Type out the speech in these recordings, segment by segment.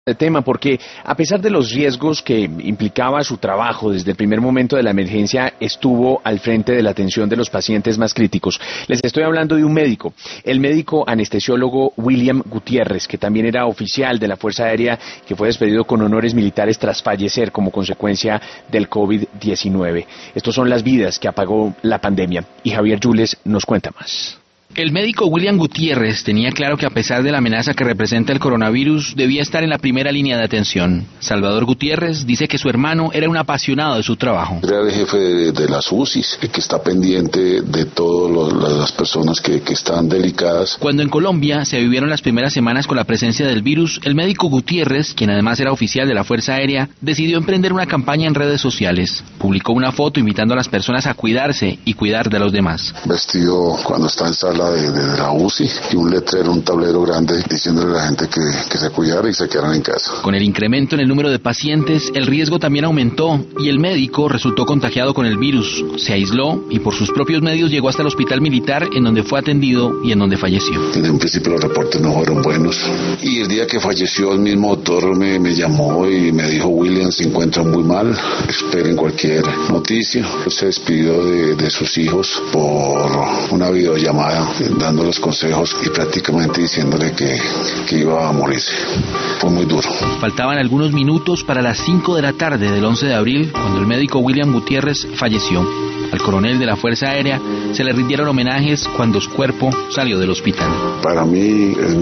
de tema, porque a pesar de los riesgos que implicaba su trabajo, desde el primer momento de la emergencia estuvo al frente de la atención de los pacientes más críticos. Les estoy hablando de un médico, el médico anestesiólogo William Gutiérrez, que también era oficial de la Fuerza Aérea, que fue despedido con honores militares tras fallecer como consecuencia del COVID-19. Estos son las vidas que apagó la pandemia, y Javier Yules nos cuenta más. El médico William Gutiérrez tenía claro que a pesar de la amenaza que representa el coronavirus, debía estar en la primera línea de atención. Salvador Gutiérrez dice que su hermano era un apasionado de su trabajo. Era el jefe de las UCIs, que está pendiente de todas las personas que están delicadas. Cuando en Colombia se vivieron las primeras semanas con la presencia del virus, el médico Gutiérrez, quien además era oficial de la Fuerza Aérea, decidió emprender una campaña en redes sociales. Publicó una foto invitando a las personas a cuidarse y cuidar de los demás. Vestido cuando está en sala de la UCI y un letrero, un tablero grande diciéndole a la gente que se cuidara y se quedaran en casa. Con el incremento en el número de pacientes, el riesgo también aumentó y el médico resultó contagiado con el virus. Se aisló y por sus propios medios llegó hasta el hospital militar, en donde fue atendido y en donde falleció. En un principio los reportes no fueron buenos y el día que falleció el mismo doctor me llamó y me dijo: William se encuentra muy mal, esperen cualquier noticia. Se despidió de sus hijos por una videollamada, dando los consejos y prácticamente diciéndole que iba a morirse. Fue muy duro. Faltaban algunos minutos para las 5 de la tarde del 11 de abril, cuando el médico William Gutiérrez falleció. Al coronel de la Fuerza Aérea se le rindieron homenajes cuando su cuerpo salió del hospital. Para mí es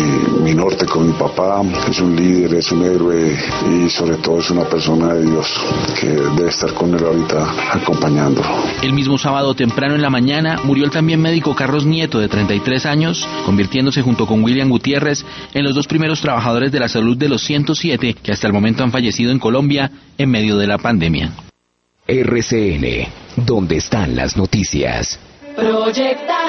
mi norte con mi papá, es un líder, es un héroe y sobre todo es una persona de Dios que debe estar con él ahorita acompañándolo. El mismo sábado temprano en la mañana murió el también médico Carlos Nieto, de 33 años, convirtiéndose junto con William Gutiérrez en los dos primeros trabajadores de la salud de los 107 que hasta el momento han fallecido en Colombia en medio de la pandemia. RCN, donde están las noticias. Proyecta